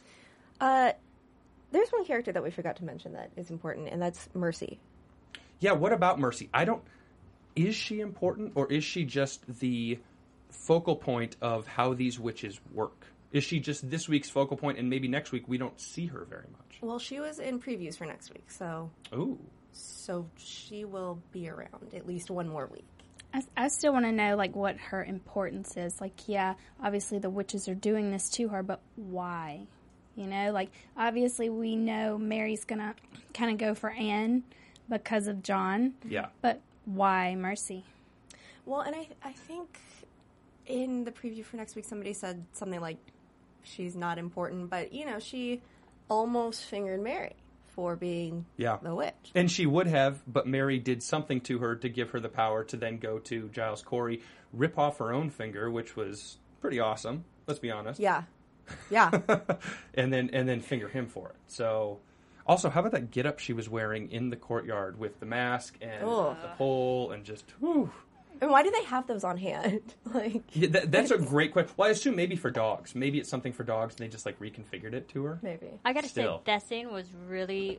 Speaker 4: Uh, there's one character that we forgot to mention that is important, and that's Mercy.
Speaker 3: Yeah, what about Mercy? I don't... Is she important, or is she just the focal point of how these witches work? Is she just this week's focal point, and maybe next week we don't see her very much?
Speaker 4: Well, she was in previews for next week, so
Speaker 3: Ooh.
Speaker 4: so she will be around at least one more week.
Speaker 5: I, I still want to know, like, what her importance is. Like, yeah, obviously the witches are doing this to her, but why? You know, like, obviously we know Mary's going to kind of go for Anne because of John.
Speaker 3: Yeah.
Speaker 5: But why Mercy?
Speaker 4: Well, and I I think in the preview for next week somebody said something like she's not important, but, you know, she almost fingered Mary for being
Speaker 3: Yeah.
Speaker 4: the witch.
Speaker 3: And she would have, but Mary did something to her to give her the power to then go to Giles Corey, rip off her own finger, which was pretty awesome, let's be honest.
Speaker 4: Yeah. Yeah.
Speaker 3: and then and then finger him for it. So, also, how about that getup she was wearing in the courtyard with the mask and
Speaker 4: Ugh.
Speaker 3: the pole and just whew.
Speaker 4: And why do they have those on hand? Like,
Speaker 3: Yeah, that, that's a great question. Well, I assume maybe for dogs. Maybe it's something for dogs, and they just like reconfigured it to her.
Speaker 4: maybe.
Speaker 6: I gotta
Speaker 3: Still.
Speaker 6: say, that scene was really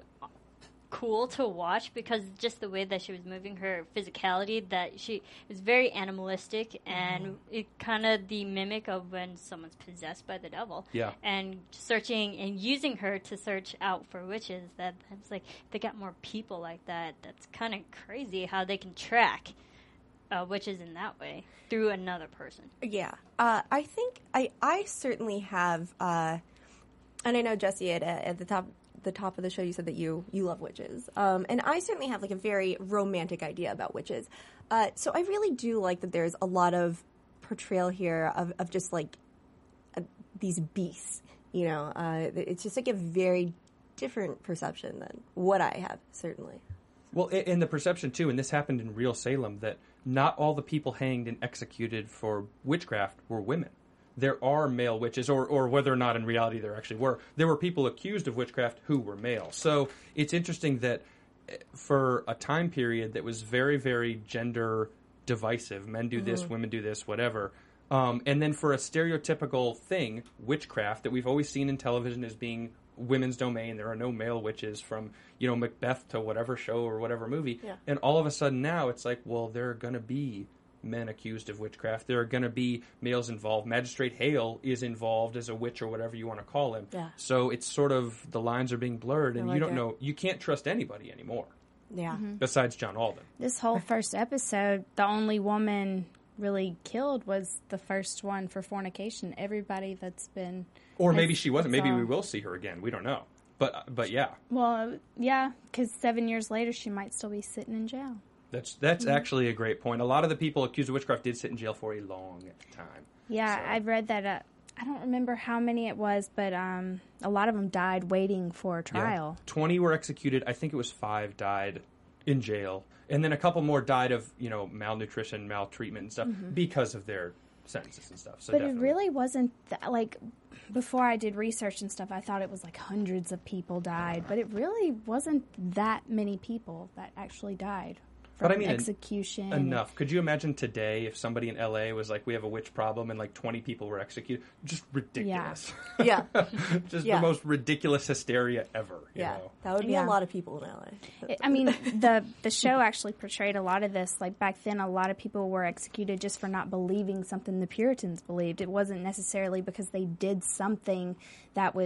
Speaker 6: cool to watch because just the way that she was moving, her physicality, that she was very animalistic and it kind of the mimic of when someone's possessed by the devil.
Speaker 3: Yeah.
Speaker 6: And searching and using her to search out for witches. That that's like they got more people like that. That's kind of crazy how they can track uh, witches in that way through another person.
Speaker 4: Yeah. Uh, I think I, I certainly have, uh, and I know, Jesse, at, at the top the top of the show, you said that you, you love witches. Um, and I certainly have, like, a very romantic idea about witches. Uh, so I really do like that there's a lot of portrayal here of, of just, like, uh, these beasts, you know. Uh, it's just, like, a very different perception than what I have, certainly.
Speaker 3: Well, a- and the perception, too, and this happened in real Salem, that not all the people hanged and executed for witchcraft were women. There are male witches, or, or whether or not in reality there actually were, there were people accused of witchcraft who were male. So it's interesting that eh, for a time period that was very, very gender divisive, men do this, women do this, whatever, um, and then for a stereotypical thing, witchcraft, that we've always seen in television as being women's domain. There are no male witches from, you know, Macbeth to whatever show or whatever movie.
Speaker 4: Yeah.
Speaker 3: And all of a sudden now it's like, well, there are going to be men accused of witchcraft. There are going to be males involved. Magistrate Hale is involved as a witch or whatever you want to call him.
Speaker 4: Yeah.
Speaker 3: So it's sort of, the lines are being blurred and
Speaker 4: I
Speaker 3: you
Speaker 4: like
Speaker 3: don't
Speaker 4: it.
Speaker 3: know, you can't trust anybody anymore
Speaker 4: Yeah.
Speaker 3: besides John Alden.
Speaker 5: This whole first episode, the only woman really killed was the first one for fornication. Everybody that's been...
Speaker 3: Or
Speaker 5: has-
Speaker 3: maybe she wasn't.
Speaker 5: that's
Speaker 3: Maybe
Speaker 5: all.
Speaker 3: we will see her again. We don't know. But but yeah,
Speaker 5: Well, yeah, because seven years later, she might still be sitting in jail.
Speaker 3: that's that's actually a great point. A lot of the people accused of witchcraft did sit in jail for a long time.
Speaker 5: Yeah,
Speaker 3: So-
Speaker 5: I've read that. Uh, I don't remember how many it was, but um, a lot of them died waiting for a
Speaker 3: Yeah.
Speaker 5: trial.
Speaker 3: twenty were executed. I think it was five died in jail. And then a couple more died of, you know, malnutrition, maltreatment and stuff because of their sentences and stuff. So
Speaker 5: But
Speaker 3: definitely.
Speaker 5: it really wasn't that, like, before I did research and stuff, I thought it was like hundreds of people died, but it really wasn't that many people that actually died from
Speaker 3: But I mean, en-
Speaker 5: execution.
Speaker 3: enough. Could you imagine today if somebody in L A was like, we have a witch problem and like twenty people were executed? Just ridiculous.
Speaker 4: Yeah.
Speaker 3: Just
Speaker 4: Yeah.
Speaker 3: the most ridiculous hysteria ever. You
Speaker 4: Yeah.
Speaker 3: know?
Speaker 4: That would be
Speaker 5: Yeah.
Speaker 4: a lot of people in L A.
Speaker 5: It- I mean, the the show actually portrayed a lot of this. Like back then, a lot of people were executed just for not believing something the Puritans believed. It wasn't necessarily because they did something that was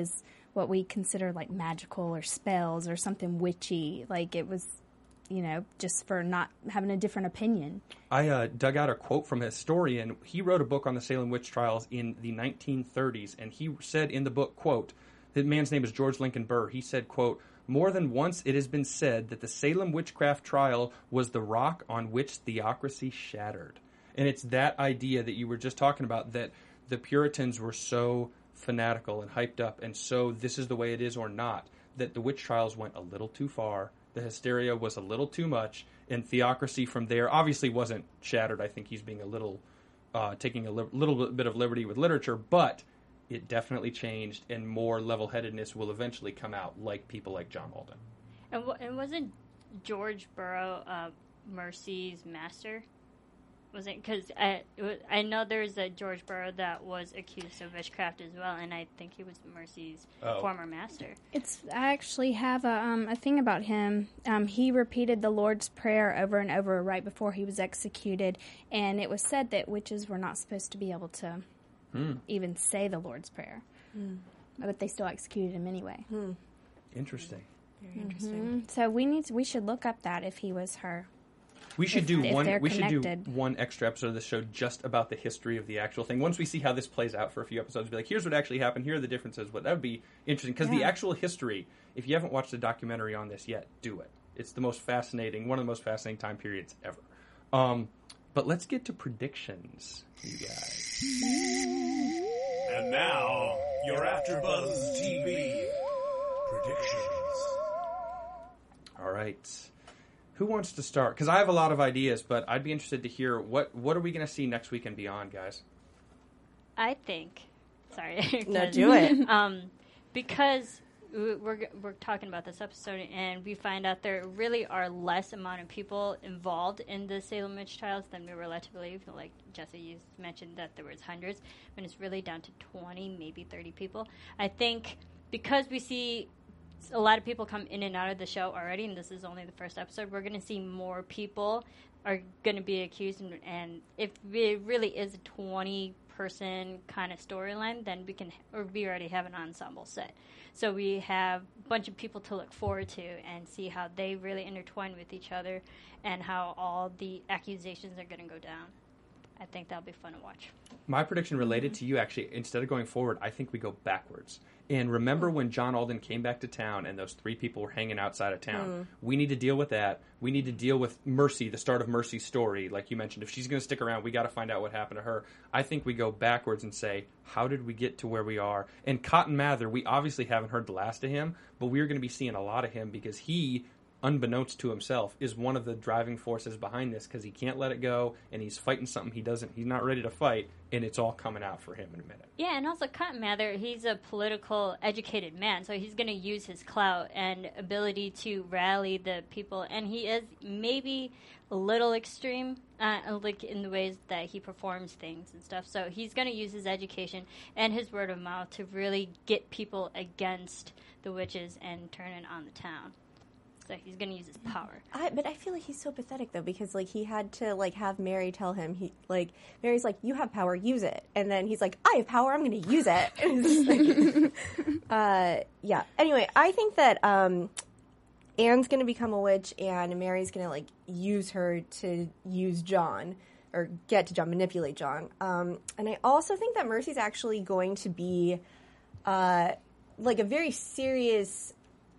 Speaker 5: what we consider like magical or spells or something witchy. Like it was, you know, just for not having a different opinion.
Speaker 3: I uh, dug out a quote from a historian. He wrote a book on the Salem witch trials in the nineteen thirties, and he said in the book, quote, the man's name is George Lincoln Burr. He said, quote, "More than once it has been said that the Salem witchcraft trial was the rock on which theocracy shattered." And it's that idea that you were just talking about, that the Puritans were so fanatical and hyped up, and so this is the way it is or not, that the witch trials went a little too far. The hysteria was a little too much, and theocracy from there obviously wasn't shattered. I think he's being a little, uh, taking a li- little bit of liberty with literature, but it definitely changed, and more level-headedness will eventually come out, like people like John Alden.
Speaker 6: And, w- and wasn't George Burrow uh, Mercy's master? Was it? Because I, I know there's a George Burrow that was accused of witchcraft as well, and I think he was Mercy's
Speaker 3: Oh.
Speaker 6: former master.
Speaker 5: It's I actually have a um, a thing about him. Um, he repeated the Lord's Prayer over and over right before he was executed, and it was said that witches were not supposed to be able to
Speaker 3: Hmm.
Speaker 5: even say the Lord's Prayer, but they still executed him anyway.
Speaker 3: Interesting.
Speaker 4: Very interesting.
Speaker 5: So we need to, we should look up that if he was her.
Speaker 3: We should
Speaker 5: If-
Speaker 3: do
Speaker 5: if
Speaker 3: one.
Speaker 5: they're
Speaker 3: We should do
Speaker 5: connected.
Speaker 3: one extra episode of the show just about the history of the actual thing. Once we see how this plays out for a few episodes, be like, here's what actually happened. Here are the differences. But that would be interesting because the
Speaker 5: Yeah.
Speaker 3: actual history. If you haven't watched the documentary on this yet, do it. It's the most fascinating, one of the most fascinating time periods ever. Um, but let's get to predictions, you guys.
Speaker 1: And now, your AfterBuzz T V predictions.
Speaker 3: All right. Who wants to start? Because I have a lot of ideas, but I'd be interested to hear what what are we going to see next week and beyond, guys?
Speaker 6: I think. Sorry.
Speaker 4: No,
Speaker 6: 'cause,
Speaker 4: do it.
Speaker 6: Um, because we- we're we're talking about this episode, and we find out there really are less amount of people involved in the Salem witch trials than we were led to believe. Like Jesse, you mentioned that there was hundreds, and it's really down to twenty, maybe thirty people. I think because we see a lot of people come in and out of the show already, and this is only the first episode, we're going to see more people are going to be accused, and, and if it really is a twenty person kind of storyline, then we can, or we already have an ensemble set. So we have a bunch of people to look forward to and see how they really intertwine with each other and how all the accusations are going to go down. I think that'll be fun to watch.
Speaker 3: My prediction related to you, actually, instead of going forward, I think we go backwards. And remember when John Alden came back to town and those three people were hanging outside of town? We need to deal with that. We need to deal with Mercy, the start of Mercy's story. Like you mentioned, if she's going to stick around, we got to find out what happened to her. I think we go backwards and say, how did we get to where we are? And Cotton Mather, we obviously haven't heard the last of him, but we're going to be seeing a lot of him because he, unbeknownst to himself, is one of the driving forces behind this because he can't let it go, and he's fighting something he doesn't, he's not ready to fight, and it's all coming out for him in a minute.
Speaker 6: Yeah, and also Cotton Mather, he's a political, educated man, so he's going to use his clout and ability to rally the people, and he is maybe a little extreme, uh, like in the ways that he performs things and stuff. So he's going to use his education and his word of mouth to really get people against the witches and turn it on the town. So he's going to use his power.
Speaker 4: I, but I feel like he's so pathetic though, because like he had to like have Mary tell him, he like Mary's like, you have power, use it, and then he's like, I have power, I'm going to use it. And it's just like, uh, yeah. Anyway, I think that um, Anne's going to become a witch, and Mary's going to like use her to use John or get to John, manipulate John. Um, and I also think that Mercy's actually going to be uh, like a very serious.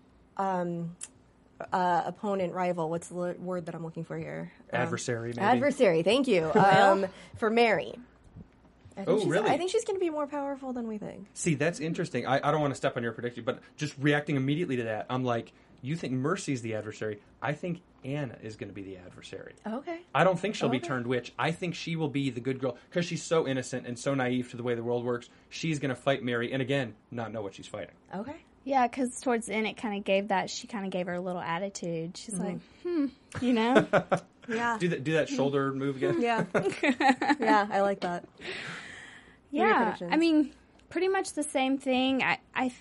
Speaker 4: Um, Uh, opponent, rival. What's the l- word that I'm looking for here? Um,
Speaker 3: Adversary, maybe?
Speaker 4: Adversary. Thank you. Um, for Mary. I think
Speaker 3: Oh,
Speaker 4: she's,
Speaker 3: really?
Speaker 4: I think she's going to be more powerful than we think.
Speaker 3: See, that's interesting. I, I don't want to step on your prediction, but just reacting immediately to that, I'm like, you think Mercy's the adversary. I think Anna is going to be the adversary.
Speaker 4: Okay.
Speaker 3: I don't think she'll be
Speaker 4: Okay.
Speaker 3: turned witch. I think she will be the good girl because she's so innocent and so naive to the way the world works. She's going to fight Mary and, again, not know what she's fighting.
Speaker 4: Okay.
Speaker 5: Yeah, because towards the end it kind of gave that, she kind of gave her a little attitude. She's like, hmm, you know?
Speaker 4: Yeah.
Speaker 3: Do that, do that shoulder move again.
Speaker 4: Yeah. Yeah, I like that. are your
Speaker 5: Yeah,
Speaker 4: predictions?
Speaker 5: I mean, pretty much the same thing. I, I,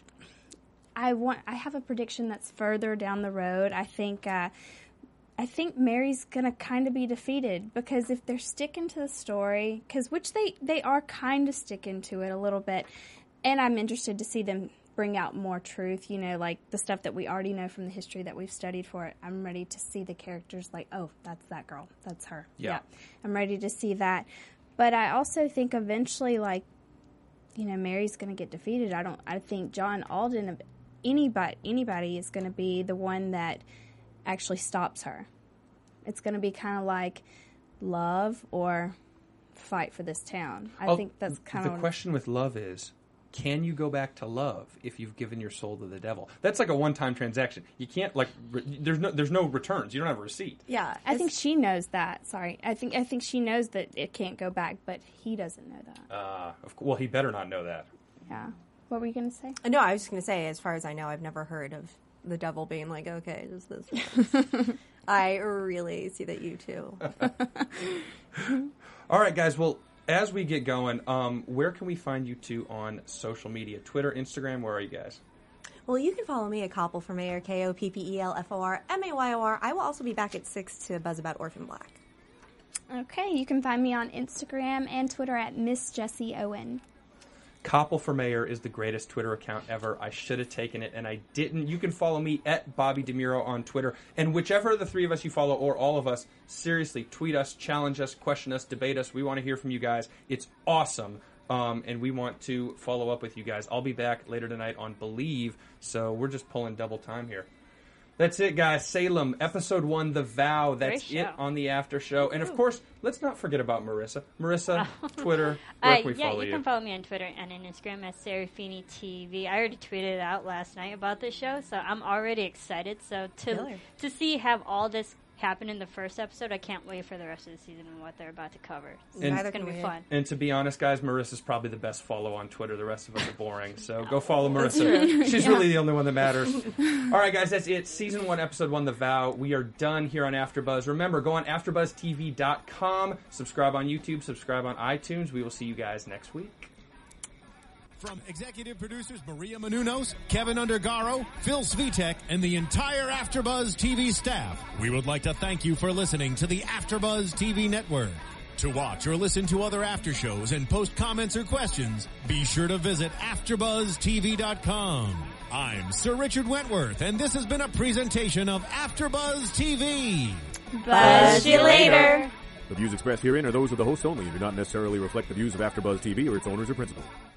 Speaker 5: I want. I have a prediction that's further down the road. I think. Uh, I think Mary's gonna kind of be defeated because if they're sticking to the story, because which they they are kind of sticking to it a little bit, and I'm interested to see them bring out more truth, you know, like the stuff that we already know from the history that we've studied for it. I'm ready to see the characters like, oh, that's that girl. That's her.
Speaker 3: Yeah.
Speaker 5: I'm ready to see that. But I also think eventually, like, you know, Mary's going to get defeated. I don't, I think John Alden, anybody, anybody is going to be the one that actually stops her. It's going to be kind of like love or fight for this town. I
Speaker 3: Oh,
Speaker 5: think that's kind
Speaker 3: the
Speaker 5: of
Speaker 3: question with love is, can you go back to love if you've given your soul to the devil? That's like a one-time transaction. You can't like re- there's no there's no returns. You don't have a receipt.
Speaker 4: Yeah,
Speaker 5: I think she knows that. Sorry, I think I think she knows that it can't go back, but he doesn't know that.
Speaker 3: Uh, of cou- well, he better not know that.
Speaker 5: Yeah. What were you gonna say?
Speaker 4: No, I was just going to say, as far as I know, I've never heard of the devil being like, okay, just this. I really see that you too.
Speaker 3: All right, guys. Well, as we get going, um, where can we find you two on social media? Twitter, Instagram. Where are you guys?
Speaker 4: Well, you can follow me at Koppel for Mayor, K O P P E L F O R M A Y O R. I will also be back at six to buzz about Orphan Black.
Speaker 5: Okay, you can find me on Instagram and Twitter at Miss Jessie Owen.
Speaker 3: Koppel for Mayor is the greatest Twitter account ever. I should have taken it, and I didn't. You can follow me at Bobby DeMuro on Twitter. And whichever of the three of us you follow, or all of us, seriously, tweet us, challenge us, question us, debate us. We want to hear from you guys. It's awesome. Um, and we want to follow up with you guys. I'll be back later tonight on Believe, so we're just pulling double time here. That's it, guys. Salem, episode one, The Vow. That's
Speaker 6: Great
Speaker 3: it
Speaker 6: show.
Speaker 3: on the after show. And, of course, let's not forget about Marissa. Marissa, Twitter, where
Speaker 6: Uh,
Speaker 3: can we
Speaker 6: yeah,
Speaker 3: follow
Speaker 6: you
Speaker 3: you?
Speaker 6: can follow me on Twitter and on Instagram at Serafini T V. I already tweeted out last night about this show, so I'm already excited. So to
Speaker 4: Killer.
Speaker 6: to see have all this happen in the first episode, I can't wait for the rest of the season and what they're about to cover. So
Speaker 3: And-
Speaker 6: it's
Speaker 4: Neither
Speaker 6: going to
Speaker 4: can
Speaker 6: be
Speaker 4: we.
Speaker 6: fun.
Speaker 3: And to be honest, guys, Marissa's probably the best follow on Twitter. The rest of us are boring. So go follow Marissa. She's really the only one that matters. All right, guys, that's it. Season one, episode one, The Vow. We are done here on AfterBuzz. Remember, go on after buzz T V dot com. Subscribe on YouTube. Subscribe on iTunes. We will see you guys next week.
Speaker 1: From executive producers Maria Menounos, Kevin Undergaro, Phil Svitek, and the entire AfterBuzz T V staff, we would like to thank you for listening to the AfterBuzz T V network. To watch or listen to other after shows and post comments or questions, be sure to visit after buzz T V dot com. I'm Sir Richard Wentworth, and this has been a presentation of AfterBuzz T V.
Speaker 5: Buzz you later.
Speaker 7: The views expressed herein are those of the host only and do not necessarily reflect the views of AfterBuzz T V or its owners or principals.